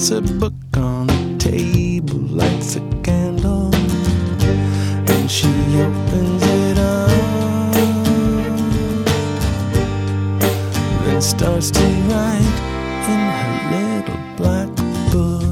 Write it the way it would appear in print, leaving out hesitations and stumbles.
sets a book on the table, lights a candle, and she opens it up, then starts to write in her little black book.